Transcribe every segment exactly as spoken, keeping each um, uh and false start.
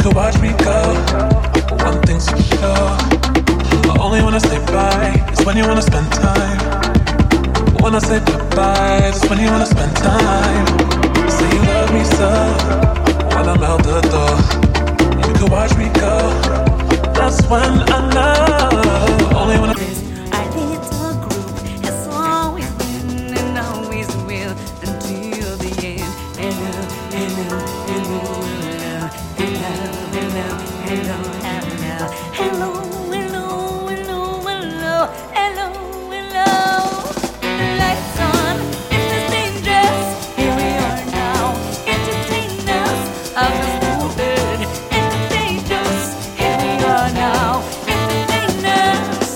could watch me go. But one thing's for sure, I only wanna stay by is when you wanna spend time. But when I say goodbye, it's when you wanna spend time. Say you love me so, when I'm out the door. You could watch me go, that's when I know. Only when I Our little group has always been and always will until the end. Hello, hello, hello, hello, hello, hello, hello, hello, hello, hello, hello, hello, hello. The lights on, it's just dangerous. Here we are now, entertain us. I've just moved it, entertain us. Here we are now, entertain us.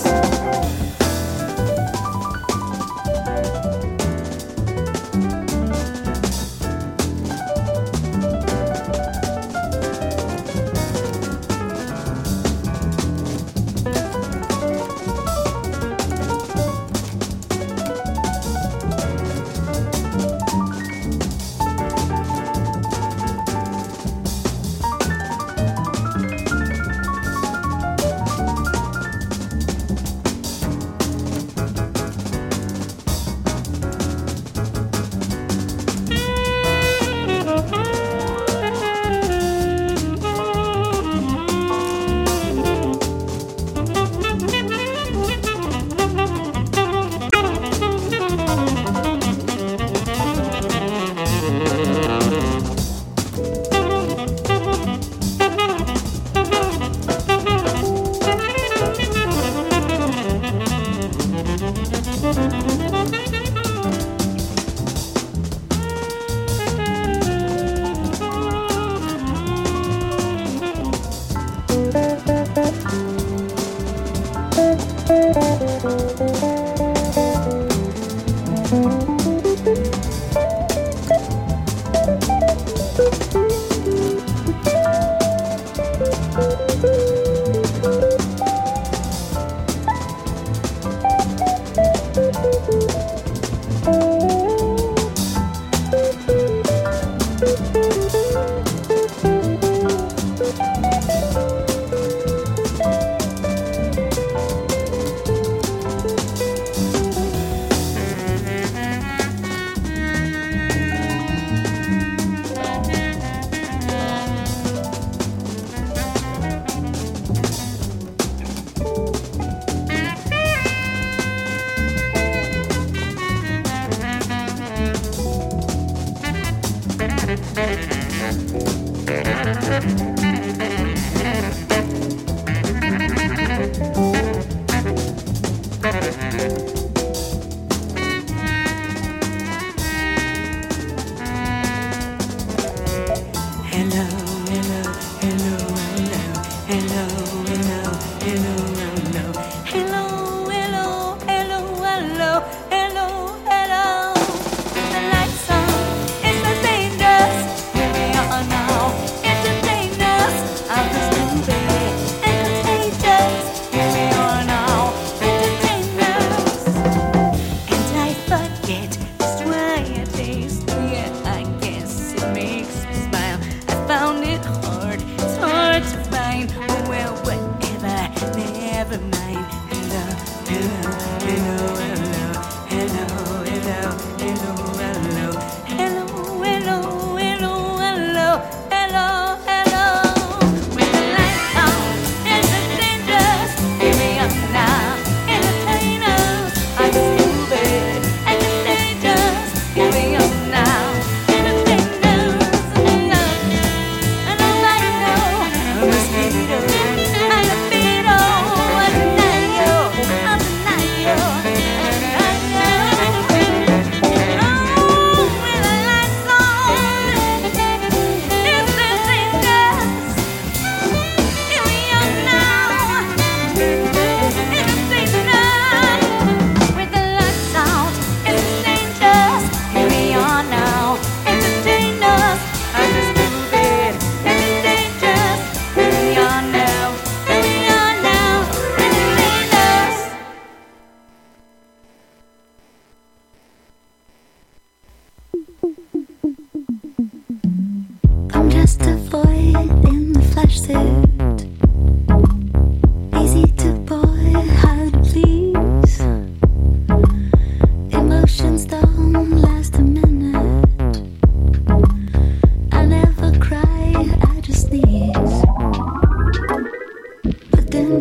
Hello, hello, hello, hello, hello, hello, hello, hello, hello, hello, hello, hello, hello. The lights on, it's the dangerous. Here we are now, entertain us.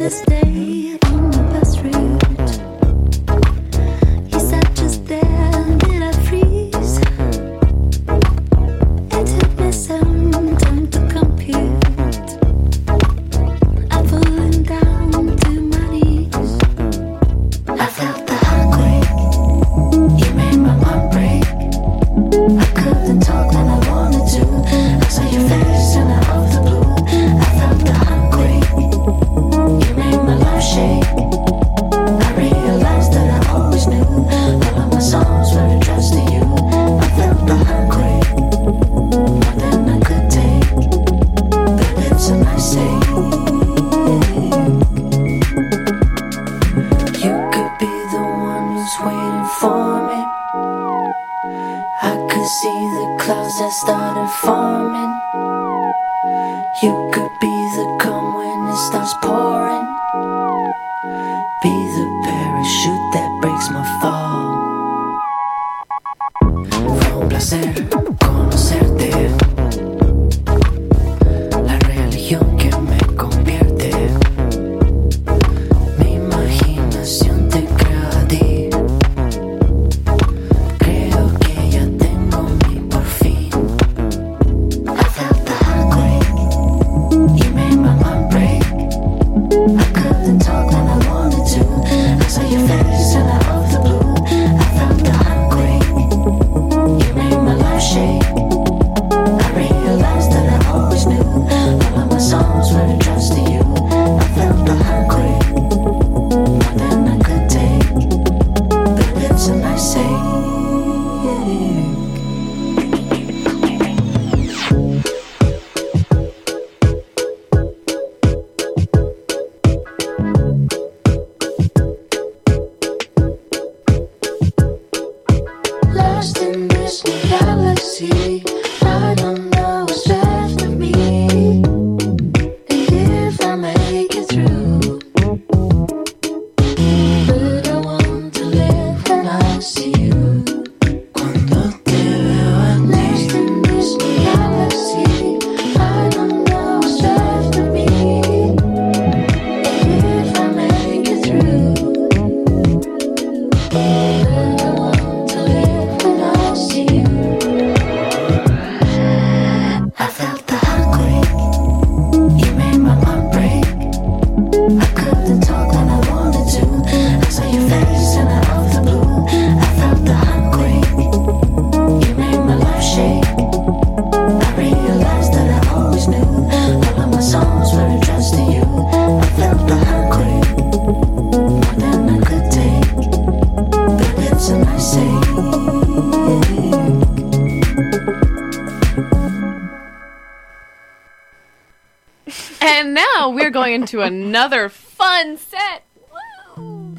Into another fun set. Woo!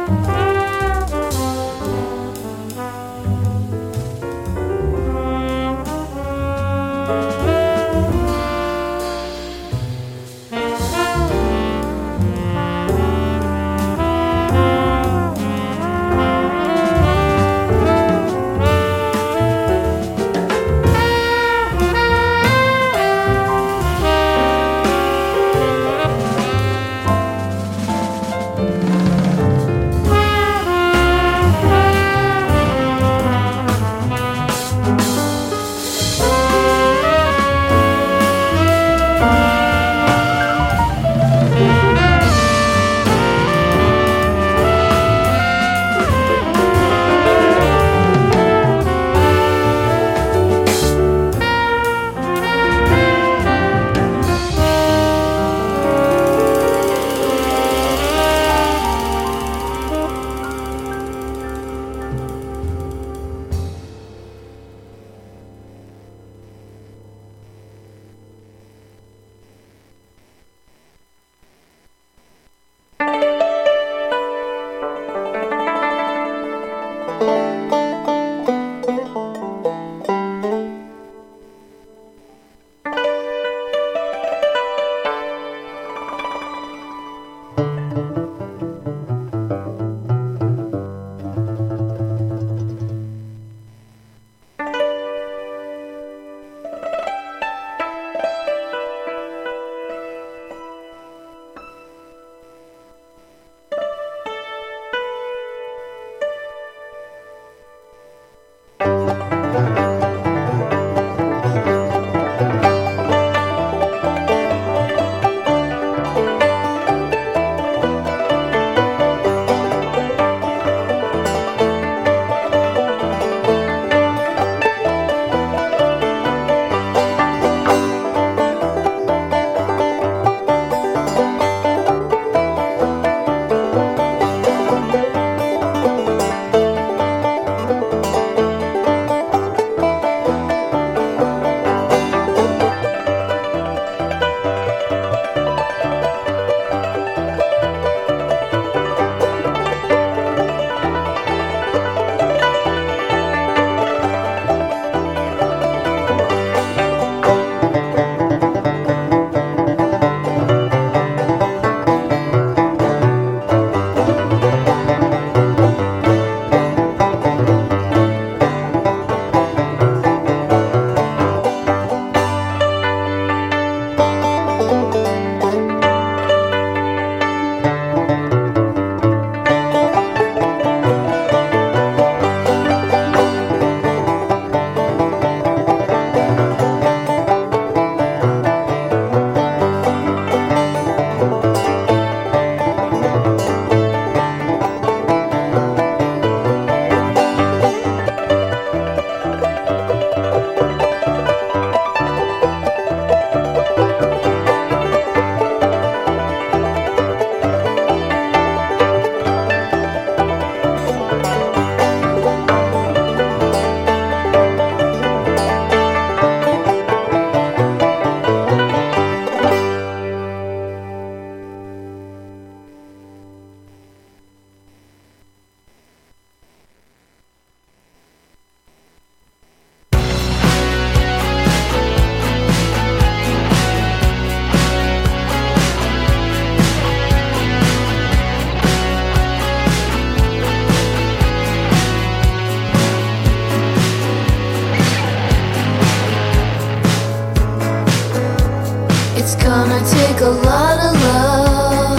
a lot of love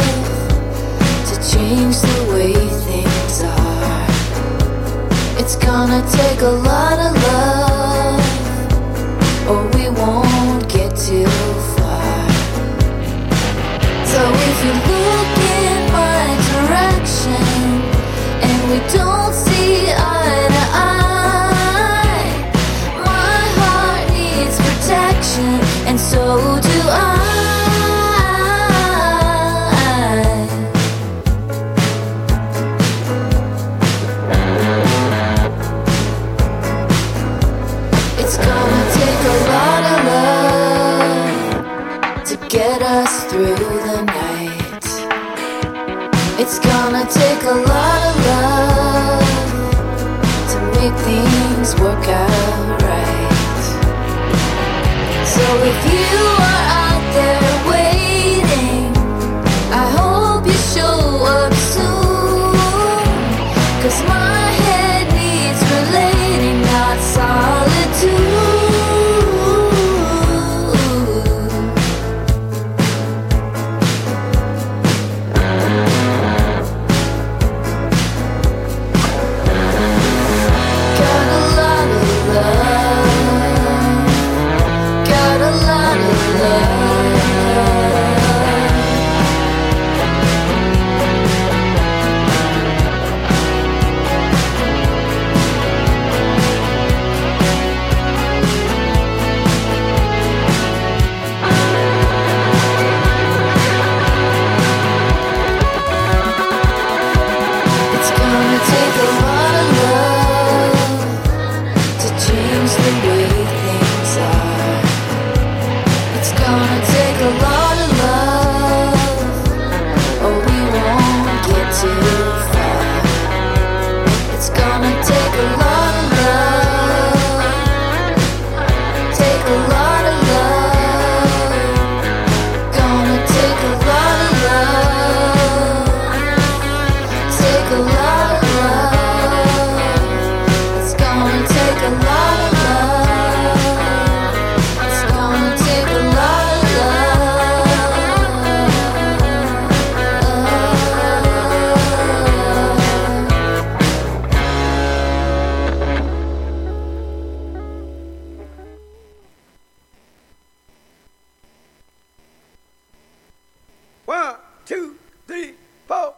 to change the way things are. It's gonna take a lot of love, or we won't get too far. So if you look in my direction and we don't see eye to eye, my heart needs protection, and so do I. It's gonna take a lot of love to get us through the night. It's gonna gonna take a lot of love to make things work out right. So if you are out there waiting, I hope you show up soon. 'Cause my head needs relating, not solitude. Got a lot of love. Got a lot of love. It's gonna take a lot of love to change the way things are. It's gonna take a lot of love, or we won't get too far. It's gonna take a lot of love, take a lot of love. Gonna take a lot of love, take a lot of love. It's gonna take a lot of love. It's gonna take a lot of One, two, three, four.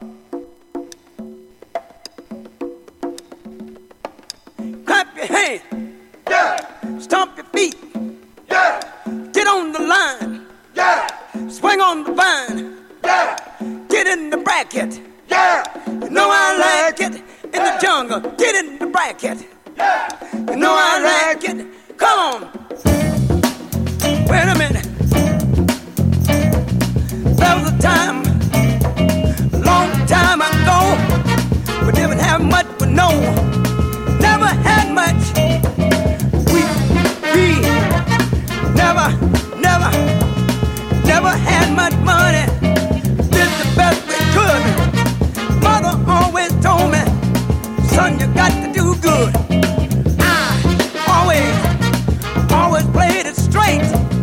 Clap your hands. Yeah. Stomp your feet. Yeah. Get on the line. Yeah. Swing on the vine. Yeah. Get in the bracket. Yeah. You know I like it. In the jungle. Get in the bracket. Yeah. You know I like it. Come on. Wait a minute. There was a time, a long time ago, we didn't have much, but no, never had much. We, we, never, never, never had much money. Did the best we could. Mother always told me, son, you got to do good. I always, always played it straight.